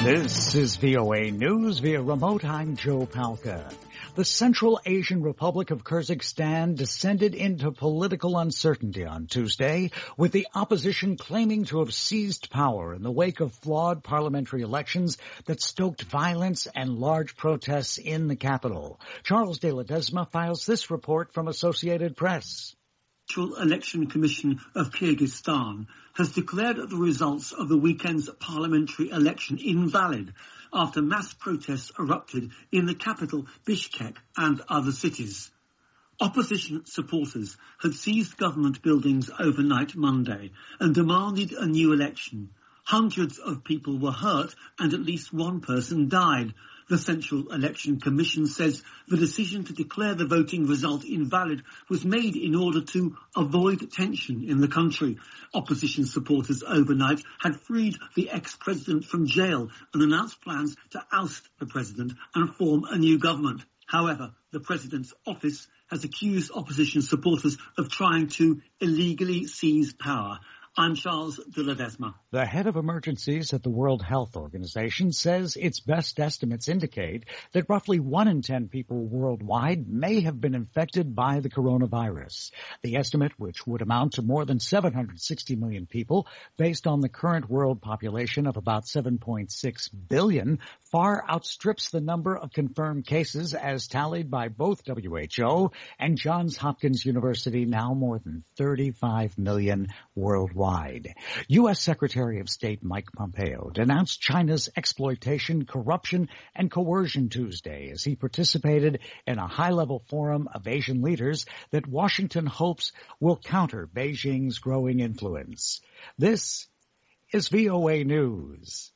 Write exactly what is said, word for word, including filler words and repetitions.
This is V O A News via remote. I'm Joe Palca. The Central Asian Republic of Kyrgyzstan descended into political uncertainty on Tuesday, with the opposition claiming to have seized power in the wake of flawed parliamentary elections that stoked violence and large protests in the capital. Charles de Ledesma files this report from Associated Press. The Central Election Commission of Kyrgyzstan has declared the results of the weekend's parliamentary election invalid after mass protests erupted in the capital Bishkek and other cities. Opposition supporters had seized government buildings overnight Monday and demanded a new election. Hundreds of people were hurt and at least one person died. The Central Election Commission says the decision to declare the voting result invalid was made in order to avoid tension in the country. Opposition supporters overnight had freed the ex-president from jail and announced plans to oust the president and form a new government. However, the president's office has accused opposition supporters of trying to illegally seize power. I'm Charles de Ledesma. The head of emergencies at the World Health Organization says its best estimates indicate that roughly one in ten people worldwide may have been infected by the coronavirus. The estimate, which would amount to more than seven hundred sixty million people, based on the current world population of about seven point six billion, far outstrips the number of confirmed cases as tallied by both W H O and Johns Hopkins University, now more than thirty-five million worldwide. U S. Secretary of State Mike Pompeo denounced China's exploitation, corruption, and coercion Tuesday as he participated in a high-level forum of Asian leaders that Washington hopes will counter Beijing's growing influence. This is V O A News.